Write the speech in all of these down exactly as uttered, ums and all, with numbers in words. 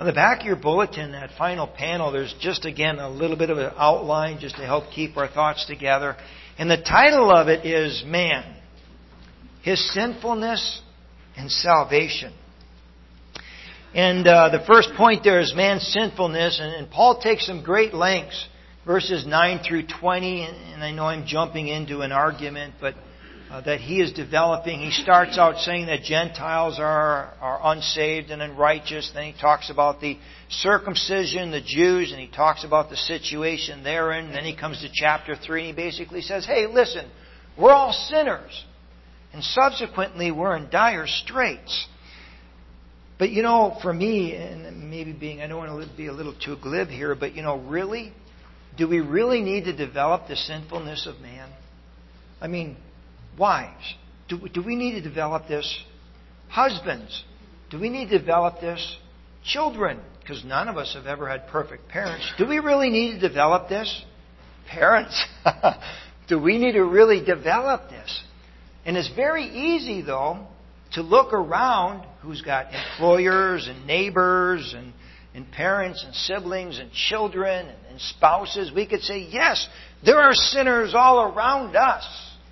On the back of your bulletin, that final panel, there's just, again, a little bit of an outline just to help keep our thoughts together. And the title of it is Man, His Sinfulness and Salvation. And uh, the first point there is man's sinfulness. And, and Paul takes some great lengths, verses nine through twenty. And, and I know I'm jumping into an argument, but uh, that he is developing. He starts out saying that Gentiles are, are unsaved and unrighteous. Then he talks about the circumcision, the Jews, and he talks about the situation they're in. Then he comes to chapter three and he basically says, hey, listen, we're all sinners. And subsequently, we're in dire straits. But, you know, for me, and maybe being, I don't want to be a little too glib here, but, you know, really, do we really need to develop the sinfulness of man? I mean, wives, do, do we need to develop this? Husbands, do we need to develop this? Children, because none of us have ever had perfect parents. Do we really need to develop this? Parents, do we need to really develop this? And it's very easy, though, to look around who's got employers and neighbors and, and parents and siblings and children and, and spouses. We could say, yes, there are sinners all around us.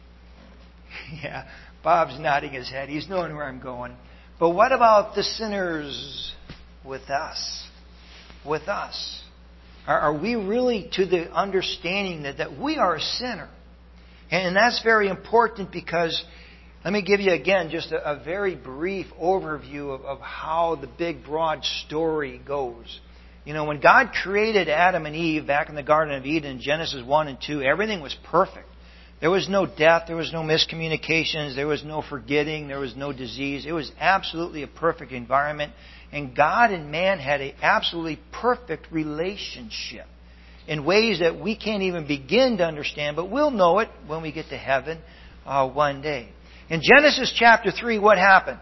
Yeah, Bob's nodding his head. He's knowing where I'm going. But what about the sinners with us? With us. Are, are we really to the understanding that, that we are a sinner? And that's very important because, let me give you again just a, a very brief overview of, of how the big broad story goes. You know, when God created Adam and Eve back in the Garden of Eden in Genesis one and two, everything was perfect. There was no death, there was no miscommunications, there was no forgetting, there was no disease. It was absolutely a perfect environment. And God and man had an absolutely perfect relationship in ways that we can't even begin to understand, but we'll know it when we get to heaven uh, one day. In Genesis chapter three, what happened?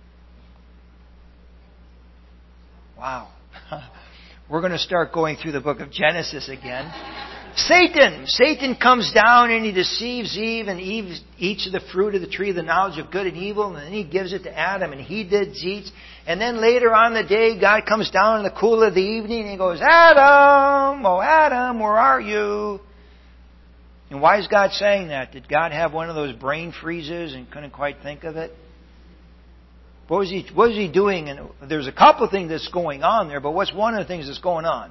Wow. We're going to start going through the book of Genesis again. Satan! Satan comes down and he deceives Eve, and Eve eats of the fruit of the tree of the knowledge of good and evil, and then he gives it to Adam, and he did eat. And then later on the day, God comes down in the cool of the evening and he goes, Adam! Oh, Adam, where are you? And why is God saying that? Did God have one of those brain freezes and couldn't quite think of it? What was he, what was he doing? And there's a couple of things that's going on there, but what's one of the things that's going on?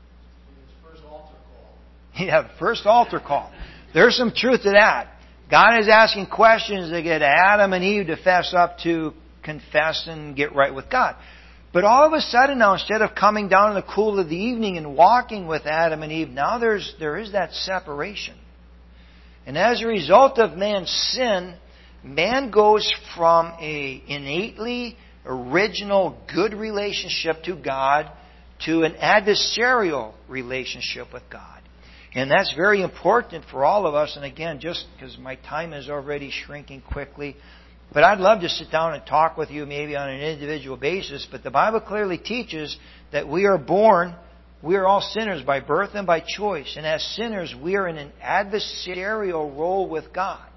Yeah, the first altar call. There's some truth to that. God is asking questions to get Adam and Eve to fess up to, confess and get right with God. But all of a sudden now, instead of coming down in the cool of the evening and walking with Adam and Eve, now there's there is that separation. And as a result of man's sin, man goes from a innately original good relationship to God to an adversarial relationship with God. And that's very important for all of us. And again, just because my time is already shrinking quickly, but I'd love to sit down and talk with you maybe on an individual basis. But the Bible clearly teaches that we are born, we are all sinners by birth and by choice. And as sinners, we are in an adversarial role with God,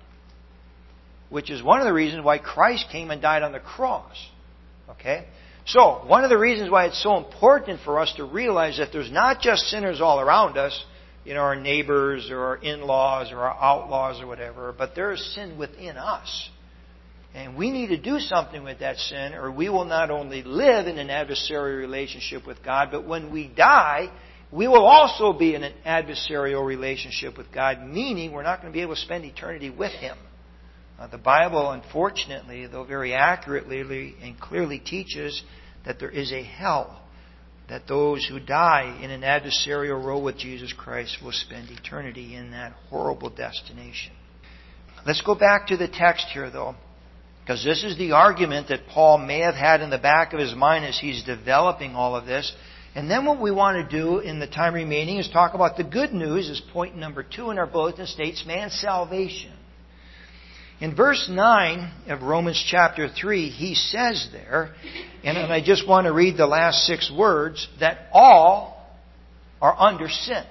which is one of the reasons why Christ came and died on the cross. Okay? So, one of the reasons why it's so important for us to realize that there's not just sinners all around us, you know, our neighbors or our in-laws or our outlaws or whatever, but there is sin within us. And we need to do something with that sin, or we will not only live in an adversarial relationship with God, but when we die, we will also be in an adversarial relationship with God, meaning we're not going to be able to spend eternity with Him. Uh, the Bible, unfortunately, though very accurately and clearly teaches that there is a hell, that those who die in an adversarial role with Jesus Christ will spend eternity in that horrible destination. Let's go back to the text here, though, because this is the argument that Paul may have had in the back of his mind as he's developing all of this. And then what we want to do in the time remaining is talk about the good news, as point number two in our bulletin states, man's salvation. In verse nine of Romans chapter three, he says there, and I just want to read the last six words, that all are under sin.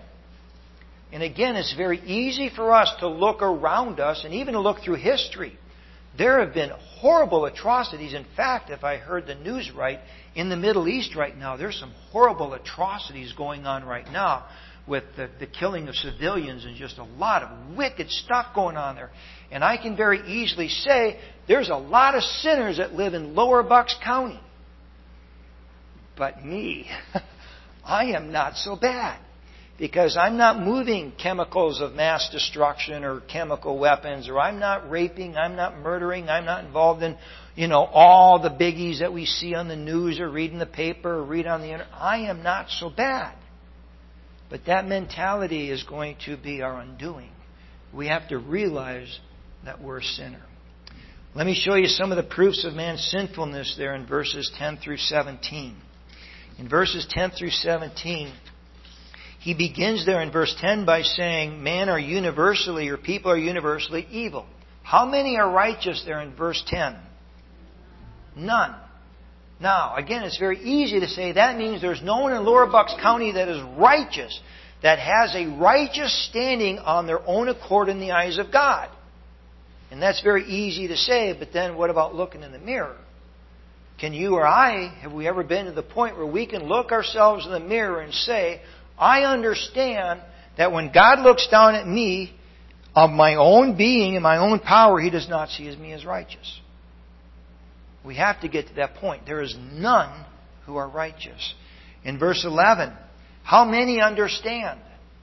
And again, it's very easy for us to look around us and even to look through history. There have been horrible atrocities. In fact, if I heard the news right, in the Middle East right now, there's some horrible atrocities going on right now with the, the killing of civilians and just a lot of wicked stuff going on there. And I can very easily say there's a lot of sinners that live in Lower Bucks County. But me, I am not so bad. Because I'm not moving chemicals of mass destruction or chemical weapons, or I'm not raping, I'm not murdering, I'm not involved in, you know, all the biggies that we see on the news or read in the paper or read on the internet. I am not so bad. But that mentality is going to be our undoing. We have to realize that we're a sinner. Let me show you some of the proofs of man's sinfulness there in verses ten through seventeen. In verses ten through seventeen, he begins there in verse ten by saying, man are universally, or people are universally evil. How many are righteous there in verse ten? None. Now, again, it's very easy to say that means there's no one in Lower Bucks County that is righteous, that has a righteous standing on their own accord in the eyes of God. And that's very easy to say, but then what about looking in the mirror? Can you or I, have we ever been to the point where we can look ourselves in the mirror and say, I understand that when God looks down at me, of my own being and my own power, He does not see me as righteous. We have to get to that point. There is none who are righteous. In verse eleven, how many understand?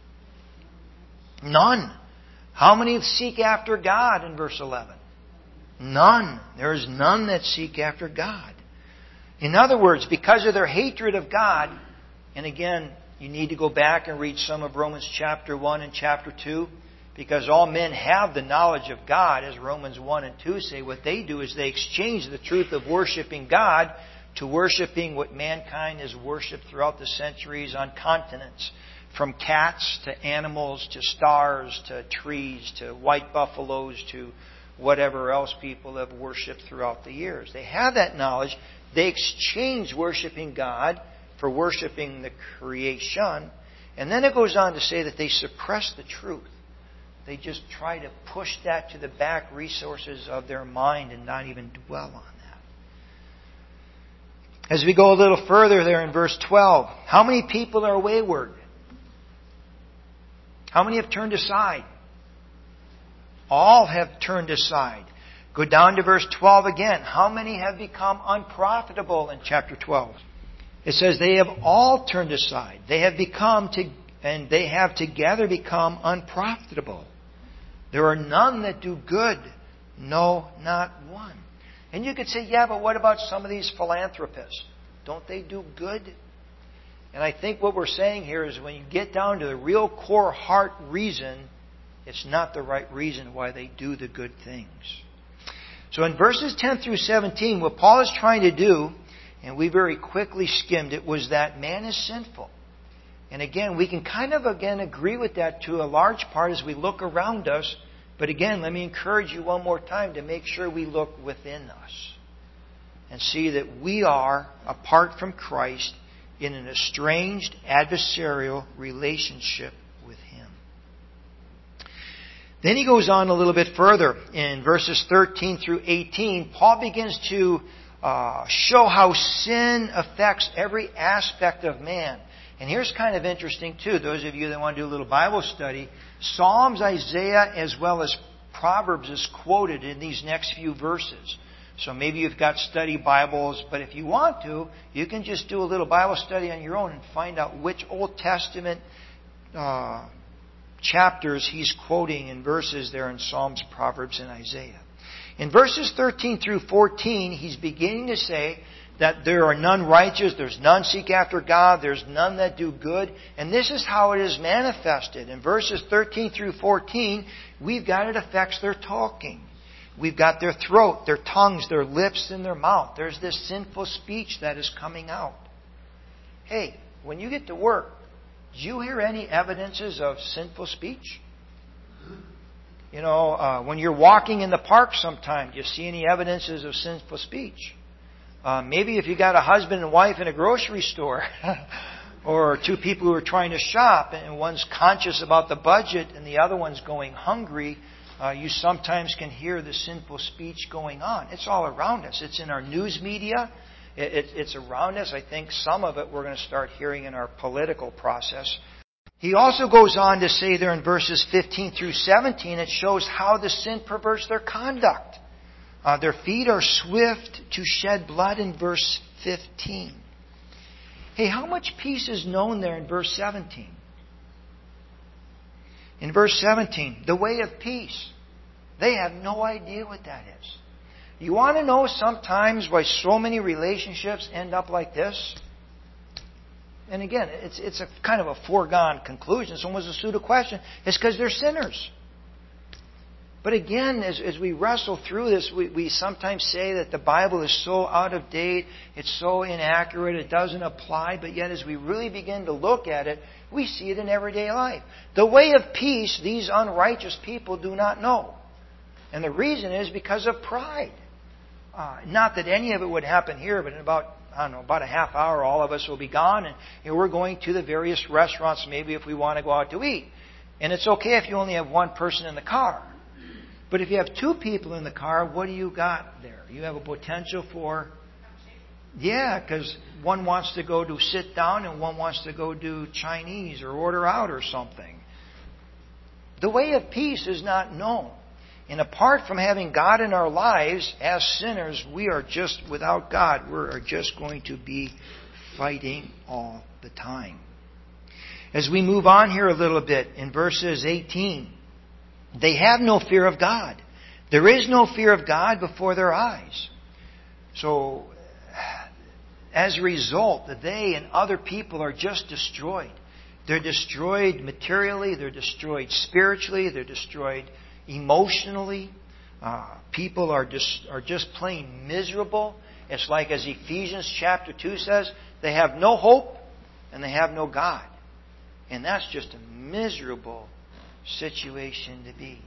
None. How many seek after God in verse eleven? None. There is none that seek after God. In other words, because of their hatred of God, and again, you need to go back and read some of Romans chapter one and chapter two, because all men have the knowledge of God, as Romans one and two say. What they do is they exchange the truth of worshiping God to worshiping what mankind has worshipped throughout the centuries on continents. From cats to animals to stars to trees to white buffaloes to whatever else people have worshipped throughout the years. They have that knowledge. They exchange worshiping God for worshiping the creation. And then it goes on to say that they suppress the truth. They just try to push that to the back resources of their mind and not even dwell on that. As we go a little further there in verse twelve, how many people are wayward? How many have turned aside? All have turned aside. Go down to verse twelve again. How many have become unprofitable in chapter twelve? It says they have all turned aside. They have become, to, and they have together become unprofitable. There are none that do good. No, not one. And you could say, yeah, but what about some of these philanthropists? Don't they do good? And I think what we're saying here is when you get down to the real core heart reason, it's not the right reason why they do the good things. So in verses ten through seventeen, what Paul is trying to do, and we very quickly skimmed it, was that man is sinful. And again, we can kind of again agree with that to a large part as we look around us. But again, let me encourage you one more time to make sure we look within us and see that we are, apart from Christ, in an estranged, adversarial relationship with Him. Then he goes on a little bit further. In verses thirteen through eighteen, Paul begins to uh, show how sin affects every aspect of man. And here's kind of interesting too, those of you that want to do a little Bible study, Psalms, Isaiah, as well as Proverbs is quoted in these next few verses. So maybe you've got study Bibles, but if you want to, you can just do a little Bible study on your own and find out which Old Testament uh, chapters he's quoting in verses there in Psalms, Proverbs, and Isaiah. In verses thirteen through fourteen, he's beginning to say that there are none righteous, there's none seek after God, there's none that do good. And this is how it is manifested. In verses thirteen through fourteen, we've got it affects their talking. We've got their throat, their tongues, their lips, and their mouth. There's this sinful speech that is coming out. Hey, when you get to work, do you hear any evidences of sinful speech? You know, uh, when you're walking in the park sometime, do you see any evidences of sinful speech? Uh, maybe if you got a husband and wife in a grocery store, or two people who are trying to shop, and one's conscious about the budget and the other one's going hungry, uh, you sometimes can hear the sinful speech going on. It's all around us. It's in our news media. It, it, it's around us. I think some of it we're going to start hearing in our political process. He also goes on to say there in verses fifteen through seventeen, it shows how the sin perverts their conduct. Uh, their feet are swift to shed blood in verse fifteen. Hey, how much peace is known there in verse seventeen? In verse seventeen, the way of peace. They have no idea what that is. You want to know sometimes why so many relationships end up like this? And again, it's it's a kind of a foregone conclusion. Someone's a pseudo question. It's because they're sinners. But again, as, as we wrestle through this, we, we sometimes say that the Bible is so out of date, it's so inaccurate, it doesn't apply. But yet as we really begin to look at it, we see it in everyday life. The way of peace, these unrighteous people do not know. And the reason is because of pride. Uh, not that any of it would happen here, but in about, I don't know, about a half hour, all of us will be gone. And you know, we're going to the various restaurants, maybe if we want to go out to eat. And it's okay if you only have one person in the car. But if you have two people in the car, what do you got there? You have a potential for... Yeah, because one wants to go to sit down and one wants to go do Chinese or order out or something. The way of peace is not known. And apart from having God in our lives, as sinners, we are just, without God, we are just going to be fighting all the time. As we move on here a little bit, in verses eighteen, they have no fear of God. There is no fear of God before their eyes. So, as a result, they and other people are just destroyed. They're destroyed materially, they're destroyed spiritually, they're destroyed emotionally. Uh, people are just, are just plain miserable. It's like as Ephesians chapter two says, they have no hope and they have no God. And that's just a miserable situation to be.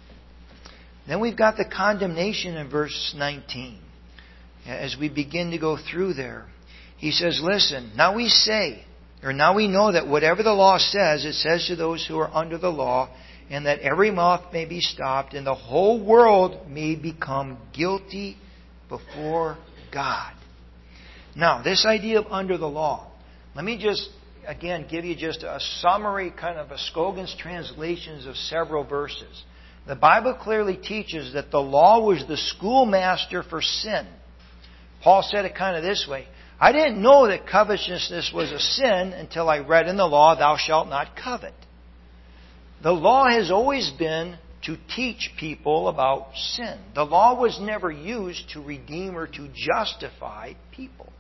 Then we've got the condemnation in verse nineteen. As we begin to go through there, he says, listen, now we say, or now we know that whatever the law says, it says to those who are under the law, and that every mouth may be stopped, and the whole world may become guilty before God. Now, this idea of under the law, let me just, again, give you just a summary, kind of a Scoggins translations of several verses. The Bible clearly teaches that the law was the schoolmaster for sin. Paul said it kind of this way. I didn't know that covetousness was a sin until I read in the law, thou shalt not covet. The law has always been to teach people about sin. The law was never used to redeem or to justify people.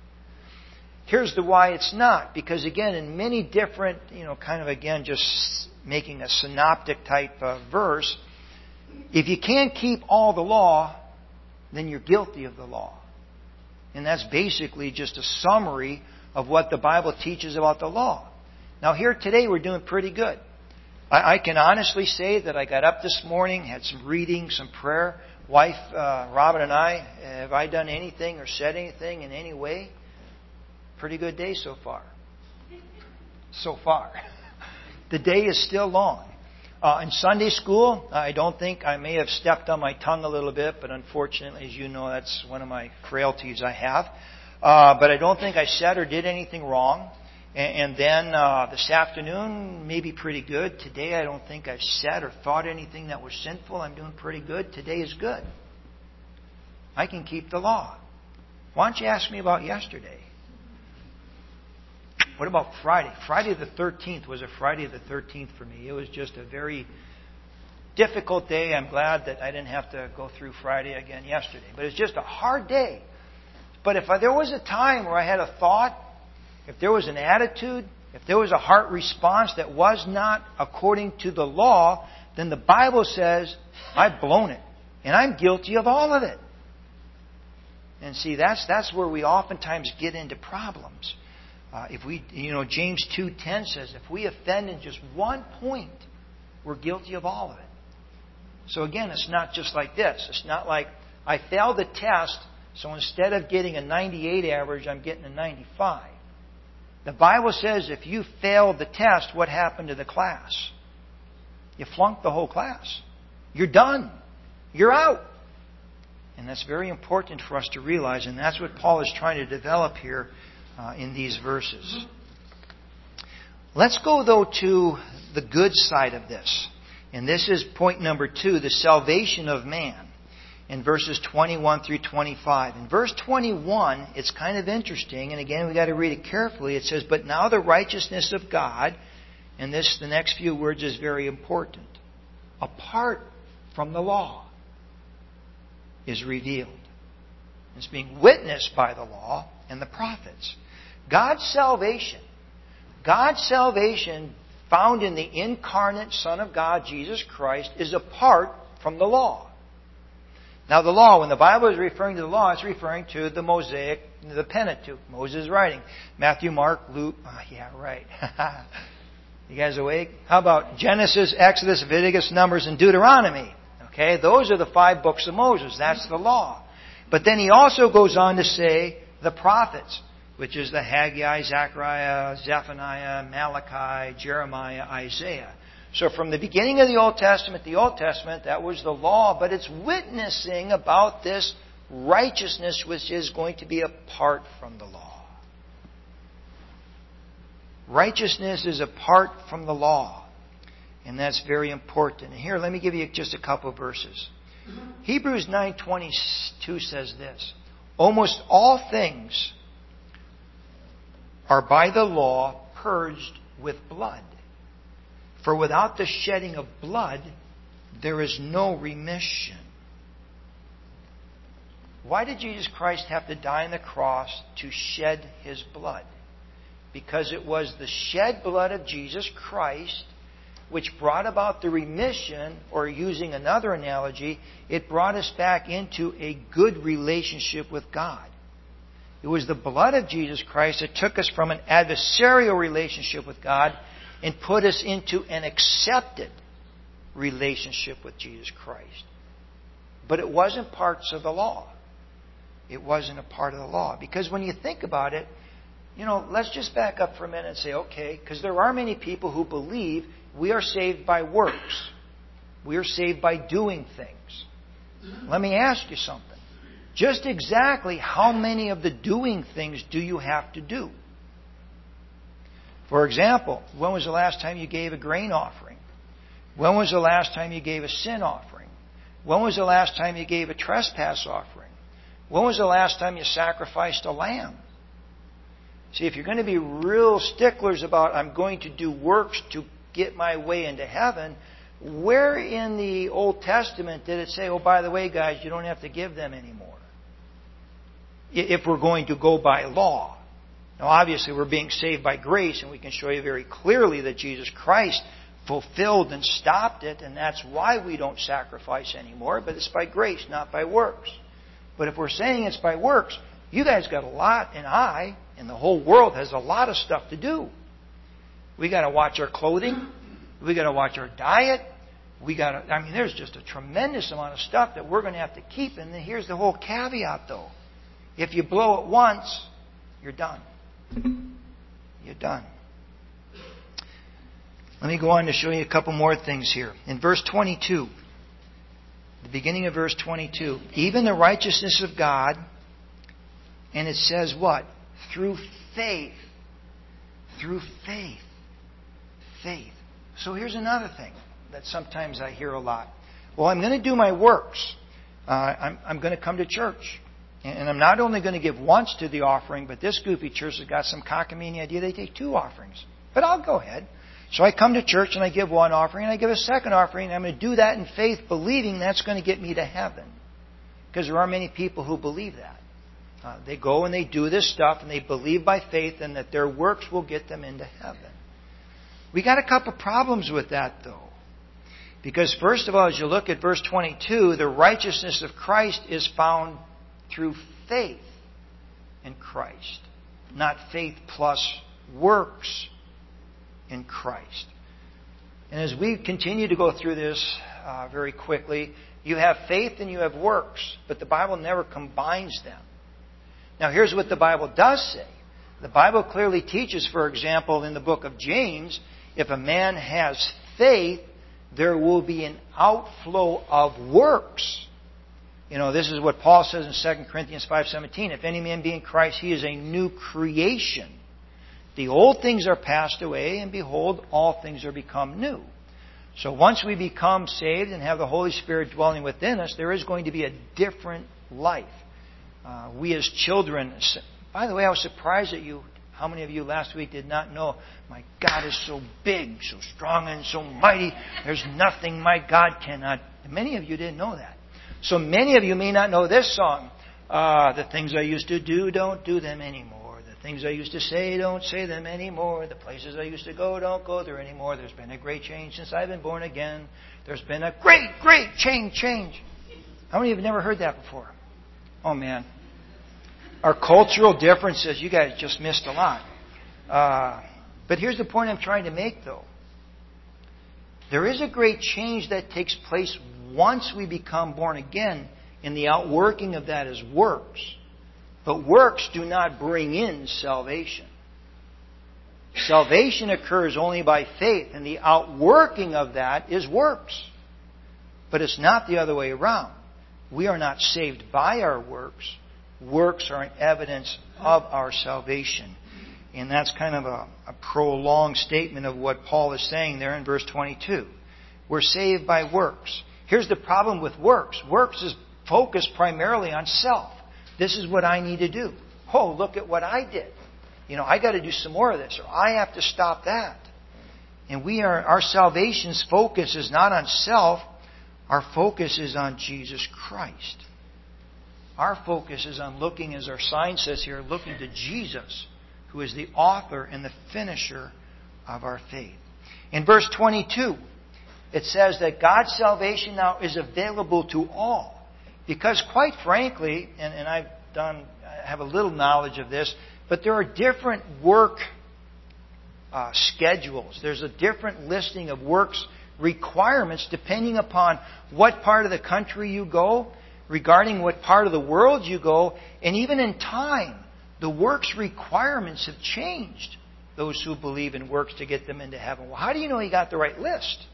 Here's the why it's not. Because again, in many different, you know, kind of again, just making a synoptic type of verse, if you can't keep all the law, then you're guilty of the law. And that's basically just a summary of what the Bible teaches about the law. Now here today we're doing pretty good. I, I can honestly say that I got up this morning, had some reading, some prayer. Wife, uh, Robin and I, have I done anything or said anything in any way? Pretty good day so far. So far. The day is still long. Uh, in Sunday school, I don't think I may have stepped on my tongue a little bit, but unfortunately, as you know, that's one of my frailties I have. Uh, but I don't think I said or did anything wrong. And, and then uh, this afternoon, maybe pretty good. Today, I don't think I've said or thought anything that was sinful. I'm doing pretty good. Today is good. I can keep the law. Why don't you ask me about yesterday? What about Friday? Friday the thirteenth was a Friday the thirteenth for me. It was just a very difficult day. I'm glad that I didn't have to go through Friday again yesterday. But it's just a hard day. But if there was a time where I had a thought, if there was an attitude, if there was a heart response that was not according to the law, then the Bible says, I've blown it. And I'm guilty of all of it. And see, that's that's where we oftentimes get into problems. Uh, if we, you know, James two ten says, if we offend in just one point, we're guilty of all of it. So again, it's not just like this. It's not like I failed the test, so instead of getting a ninety-eight average, I'm getting a ninety-five. The Bible says if you failed the test, what happened to the class? You flunked the whole class. You're done. You're out. And that's very important for us to realize, and that's what Paul is trying to develop here uh, in these verses. Let's go, though, to the good side of this. And this is point number two, the salvation of man, in verses twenty-one through twenty-five. In verse twenty-one, it's kind of interesting, and again, we've got to read it carefully. It says, "But now the righteousness of God," and this, the next few words, is very important, "apart from the law, is revealed." It's being witnessed by the law and the prophets. God's salvation, God's salvation found in the incarnate Son of God, Jesus Christ, is apart from the law. Now the law, when the Bible is referring to the law, it's referring to the Mosaic, the Pentateuch, Moses' writing. Matthew, Mark, Luke, oh yeah, right. You guys awake? How about Genesis, Exodus, Leviticus, Numbers, and Deuteronomy? Okay, those are the five books of Moses. That's the law. But then he also goes on to say the prophets, which is the Haggai, Zechariah, Zephaniah, Malachi, Jeremiah, Isaiah. So from the beginning of the Old Testament, the Old Testament, that was the law, but it's witnessing about this righteousness which is going to be apart from the law. Righteousness is apart from the law. And that's very important. And here, let me give you just a couple of verses. Hebrews nine twenty-two says this, "Almost all things are by the law purged with blood. For without the shedding of blood, there is no remission." Why did Jesus Christ have to die on the cross to shed His blood? Because it was the shed blood of Jesus Christ which brought about the remission, or using another analogy, it brought us back into a good relationship with God. It was the blood of Jesus Christ that took us from an adversarial relationship with God and put us into an accepted relationship with Jesus Christ. But it wasn't parts of the law. It wasn't a part of the law. Because when you think about it, you know, let's just back up for a minute and say, okay, because there are many people who believe we are saved by works. We are saved by doing things. Let me ask you something. Just exactly how many of the doing things do you have to do? For example, when was the last time you gave a grain offering? When was the last time you gave a sin offering? When was the last time you gave a trespass offering? When was the last time you sacrificed a lamb? See, if you're going to be real sticklers about, I'm going to do works to get my way into heaven, where in the Old Testament did it say, oh, by the way, guys, you don't have to give them anymore? If we're going to go by law. Now, obviously, we're being saved by grace, and we can show you very clearly that Jesus Christ fulfilled and stopped it, and that's why we don't sacrifice anymore, but it's by grace, not by works. But if we're saying it's by works, you guys got a lot, and I, and the whole world has a lot of stuff to do. We got to watch our clothing. We got to watch our diet. We got to, I mean, there's just a tremendous amount of stuff that we're going to have to keep. And then here's the whole caveat, though. If you blow it once, you're done. You're done. Let me go on to show you a couple more things here. In verse twenty-two, the beginning of verse twenty-two, even the righteousness of God, and it says what? Through faith. Through faith. Faith. So here's another thing that sometimes I hear a lot. Well, I'm going to do my works. Uh, I'm, I'm going to come to church. And I'm not only going to give once to the offering, but this goofy church has got some cockamamie idea they take two offerings. But I'll go ahead. So I come to church and I give one offering and I give a second offering. And I'm going to do that in faith, believing that's going to get me to heaven. Because there are many people who believe that. Uh, they go and they do this stuff and they believe by faith and that their works will get them into heaven. We got a couple problems with that, though. Because first of all, as you look at verse twenty-two, the righteousness of Christ is found through faith in Christ, not faith plus works in Christ. And as we continue to go through this uh, very quickly, you have faith and you have works, but the Bible never combines them. Now, here's what the Bible does say. The Bible clearly teaches, for example, in the book of James, if a man has faith, there will be an outflow of works You know, this is what Paul says in Second Corinthians five seventeen. If any man be in Christ, he is a new creation. The old things are passed away, and behold, all things are become new. So once we become saved and have the Holy Spirit dwelling within us, there is going to be a different life. Uh, we as children... By the way, I was surprised at you. How many of you last week did not know, my God is so big, so strong, and so mighty. There's nothing my God cannot... Many of you didn't know that. So many of you may not know this song. Uh, the things I used to do, don't do them anymore. The things I used to say, don't say them anymore. The places I used to go, don't go there anymore. There's been a great change since I've been born again. There's been a great, great change, change. How many of you have never heard that before? Oh, man. Our cultural differences, you guys just missed a lot. Uh, but here's the point I'm trying to make, though. There is a great change that takes place once we become born again, and the outworking of that is works. But works do not bring in salvation. Salvation occurs only by faith, and the outworking of that is works. But it's not the other way around. We are not saved by our works. Works are an evidence of our salvation. And that's kind of a, a prolonged statement of what Paul is saying there in verse twenty-two. We're saved by works. Here's the problem with works. Works is focused primarily on self. This is what I need to do. Oh, look at what I did. You know, I got to do some more of this, or I have to stop that. And we are, our salvation's focus is not on self. Our focus is on Jesus Christ. Our focus is on looking, as our sign says here, looking to Jesus, who is the author and the finisher of our faith. In verse twenty-two, it says that God's salvation now is available to all. Because quite frankly, and, and I've done, I have a little knowledge of this, but there are different work uh, schedules. There's a different listing of works requirements depending upon what part of the country you go, regarding what part of the world you go, and even in time, the works requirements have changed. Those who believe in works to get them into heaven. Well, how do you know you got the right list?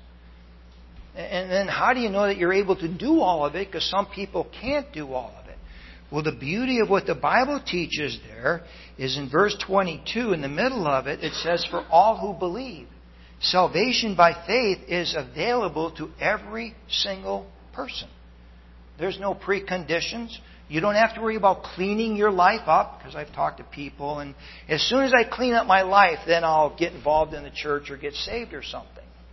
And then how do you know that you're able to do all of it? Because some people can't do all of it. Well, the beauty of what the Bible teaches there is in verse twenty-two, in the middle of it, it says, for all who believe. Salvation by faith is available to every single person. There's no preconditions. You don't have to worry about cleaning your life up, because I've talked to people, and as soon as I clean up my life, then I'll get involved in the church or get saved or something.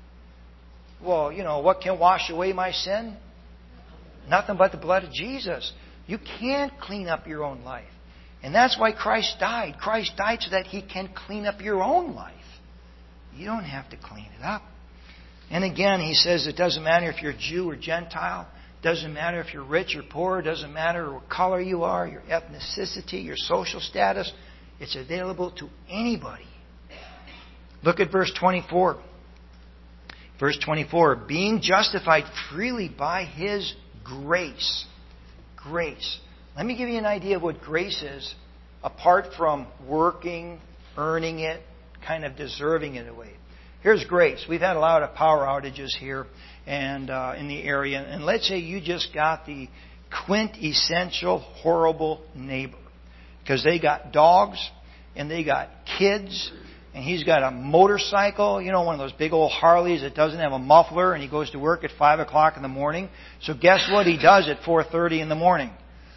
Well, you know, what can wash away my sin? Nothing but the blood of Jesus. You can't clean up your own life. And that's why Christ died. Christ died so that He can clean up your own life. You don't have to clean it up. And again, He says it doesn't matter if you're Jew or Gentile. Doesn't matter if you're rich or poor. Doesn't matter what color you are, your ethnicity, your social status. It's available to anybody. Look at verse twenty-four. Verse twenty-four, being justified freely by His grace. Grace. Let me give you an idea of what grace is, apart from working, earning it, kind of deserving it away. Here's grace. We've had a lot of power outages here and uh, in the area. And let's say you just got the quintessential horrible neighbor. Because they got dogs and they got kids. And he's got a motorcycle, you know, one of those big old Harleys that doesn't have a muffler, and he goes to work at five o'clock in the morning. So guess what he does at four thirty in the morning?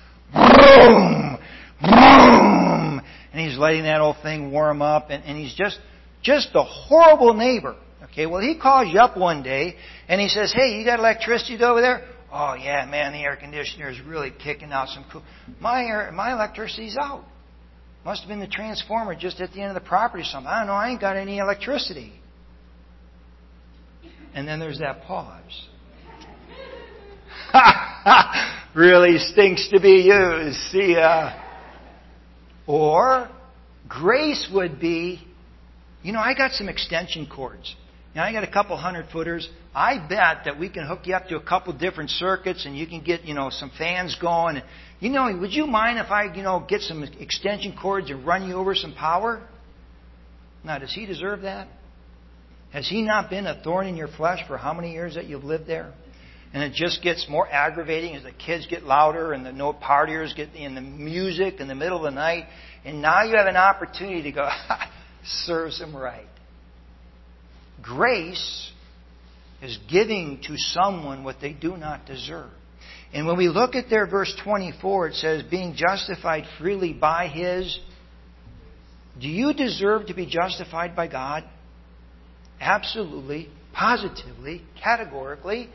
Vroom! Vroom! And he's letting that old thing warm up, and, and he's just, just a horrible neighbor. Okay, well, he calls you up one day, and he says, hey, you got electricity over there? Oh, yeah, man, the air conditioner is really kicking out some cool... My air, my electricity's out. Must have been the transformer just at the end of the property or something. I don't know, I ain't got any electricity. And then there's that pause. Really stinks to be used. See ya. Or grace would be, you know, I got some extension cords. Now I got a couple hundred footers. I bet that we can hook you up to a couple different circuits and you can get, you know, some fans going. You know, would you mind if I, you know, get some extension cords and run you over some power? Now, does He deserve that? Has He not been a thorn in your flesh for how many years that you've lived there? And it just gets more aggravating as the kids get louder and the no partiers get in the music in the middle of the night. And now you have an opportunity to go, serves them right. Grace is giving to someone what they do not deserve. And when we look at their verse twenty-four, it says, being justified freely by His. Do you deserve to be justified by God? Absolutely, positively, categorically.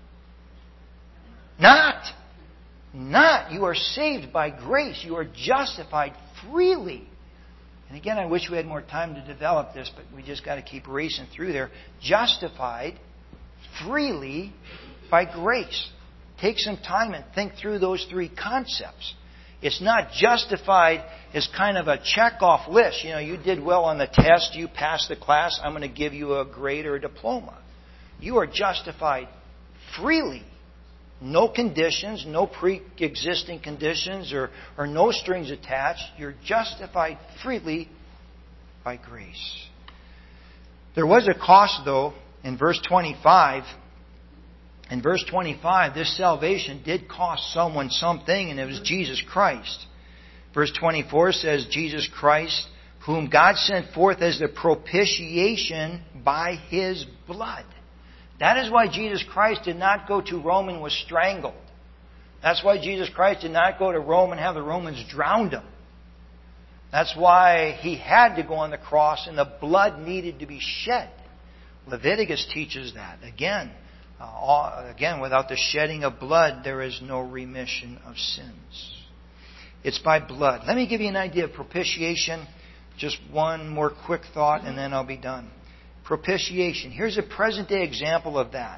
Not. Not. You are saved by grace. You are justified freely. And again, I wish we had more time to develop this, but we just got to keep racing through there. Justified freely by grace. Take some time and think through those three concepts. It's not justified as kind of a check-off list. You know, you did well on the test, you passed the class, I'm going to give you a grade or a diploma. You are justified freely. No conditions, no pre-existing conditions, or, or no strings attached. You're justified freely by grace. There was a cost, though, in verse twenty-five. In verse twenty-five, this salvation did cost someone something, and it was Jesus Christ. Verse twenty-four says, Jesus Christ, whom God sent forth as the propitiation by His blood. That is why Jesus Christ did not go to Rome and was strangled. That's why Jesus Christ did not go to Rome and have the Romans drown Him. That's why He had to go on the cross and the blood needed to be shed. Leviticus teaches that. Again, uh, again, without the shedding of blood, there is no remission of sins. It's by blood. Let me give you an idea of propitiation. Just one more quick thought and then I'll be done. Propitiation. Here's a present-day example of that.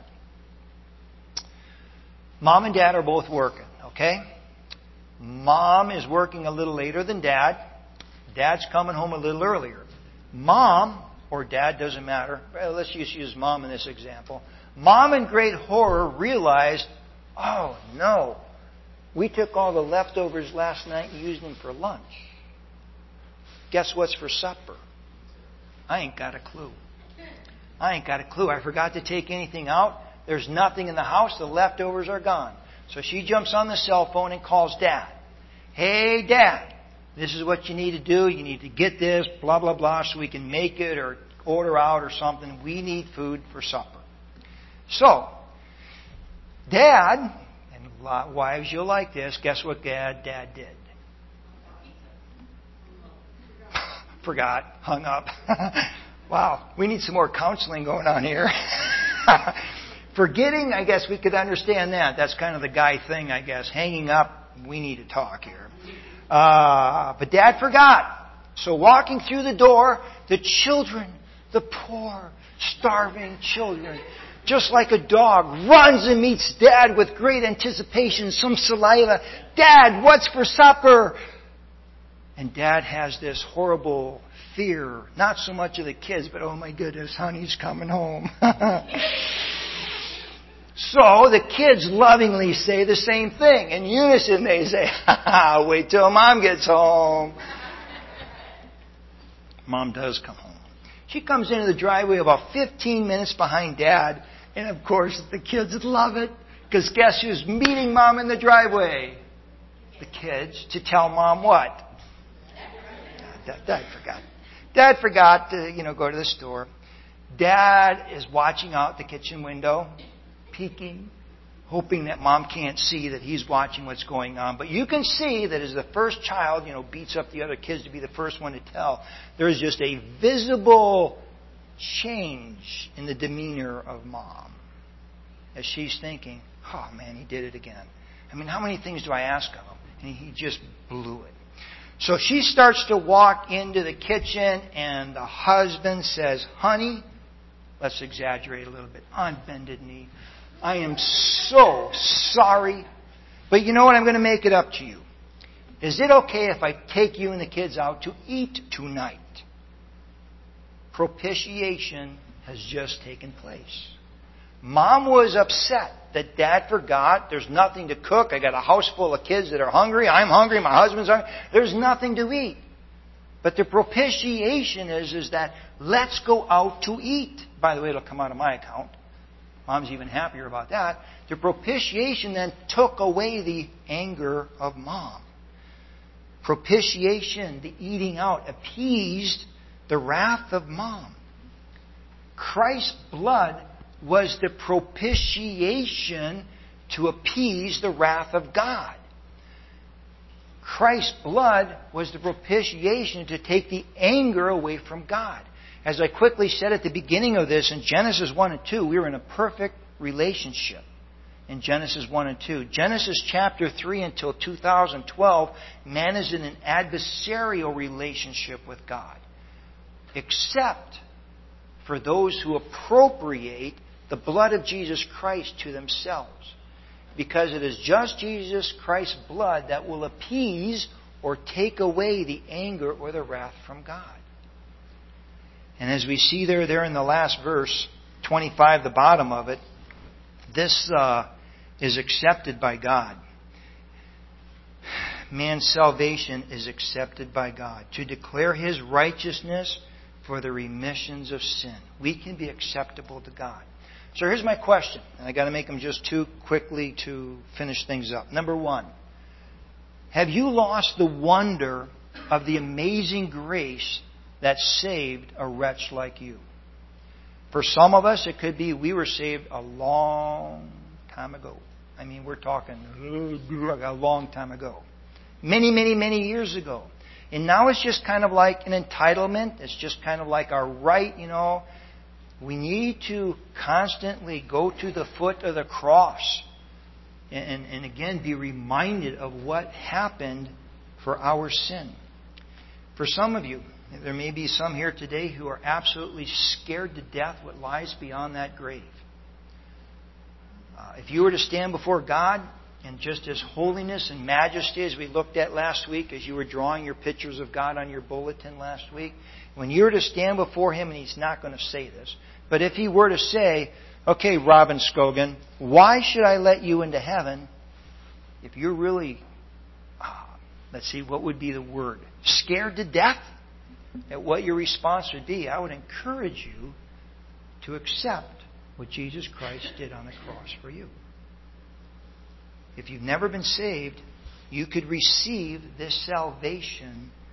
Mom and Dad are both working, okay? Mom is working a little later than Dad. Dad's coming home a little earlier. Mom, or Dad, doesn't matter. Let's just use Mom in this example. Mom, in great horror, realized, oh, no, we took all the leftovers last night and used them for lunch. Guess what's for supper? I ain't got a clue. I ain't got a clue. I forgot to take anything out. There's nothing in the house. The leftovers are gone. So she jumps on the cell phone and calls Dad. Hey, Dad, this is what you need to do. You need to get this, blah, blah, blah, so we can make it or order out or something. We need food for supper. So, Dad, and wives, you'll like this, guess what Dad, Dad did? Forgot. Hung up. Wow, we need some more counseling going on here. Forgetting, I guess we could understand that. That's kind of the guy thing, I guess. Hanging up, we need to talk here. Uh, but Dad forgot. So walking through the door, the children, the poor, starving children, just like a dog, runs and meets Dad with great anticipation, some saliva. Dad, what's for supper? And Dad has this horrible fear, not so much of the kids, but oh my goodness, honey's coming home. So the kids lovingly say the same thing. In unison they say, ha ha, wait till Mom gets home. Mom does come home. She comes into the driveway about fifteen minutes behind Dad. And of course the kids love it. Because guess who's meeting Mom in the driveway? The kids. To tell Mom what? Dad, Dad forgot. Dad forgot to, you know, go to the store. Dad is watching out the kitchen window, peeking, hoping that Mom can't see that he's watching what's going on. But you can see that as the first child, you know, beats up the other kids to be the first one to tell, there's just a visible change in the demeanor of Mom. As she's thinking, oh man, he did it again. I mean, how many things do I ask of him? And he just blew it. So she starts to walk into the kitchen and the husband says, honey, let's exaggerate a little bit, on bended knee, I am so sorry, but you know what, I'm going to make it up to you. Is it okay if I take you and the kids out to eat tonight? Propitiation has just taken place. Mom was upset that Dad forgot. There's nothing to cook. I got a house full of kids that are hungry. I'm hungry. My husband's hungry. There's nothing to eat. But the propitiation is, is that let's go out to eat. By the way, it'll come out of my account. Mom's even happier about that. The propitiation then took away the anger of Mom. Propitiation, the eating out, appeased the wrath of Mom. Christ's blood was the propitiation to appease the wrath of God. Christ's blood was the propitiation to take the anger away from God. As I quickly said at the beginning of this, in Genesis one and two, we were in a perfect relationship. In Genesis one and two. Genesis chapter three until two thousand twelve, man is in an adversarial relationship with God. Except for those who appropriate the blood of Jesus Christ to themselves. Because it is just Jesus Christ's blood that will appease or take away the anger or the wrath from God. And as we see there, there in the last verse, twenty-five, the bottom of it, this uh, is accepted by God. Man's salvation is accepted by God. To declare His righteousness for the remissions of sin. We can be acceptable to God. So here's my question, and I got to make them just too quickly to finish things up. Number one, have you lost the wonder of the amazing grace that saved a wretch like you? For some of us, it could be we were saved a long time ago. I mean, we're talking a long time ago. Many, many, many years ago. And now it's just kind of like an entitlement. It's just kind of like our right, you know. We need to constantly go to the foot of the cross and, and again be reminded of what happened for our sin. For some of you, there may be some here today who are absolutely scared to death what lies beyond that grave. Uh, if you were to stand before God in just His holiness and majesty, as we looked at last week, as you were drawing your pictures of God on your bulletin last week, when you were to stand before Him, and He's not going to say this, but if He were to say, okay, Robin Scogan, why should I let you into heaven if you're really, uh, let's see, what would be the word? Scared to death at what your response would be? I would encourage you to accept what Jesus Christ did on the cross for you. If you've never been saved, you could receive this salvation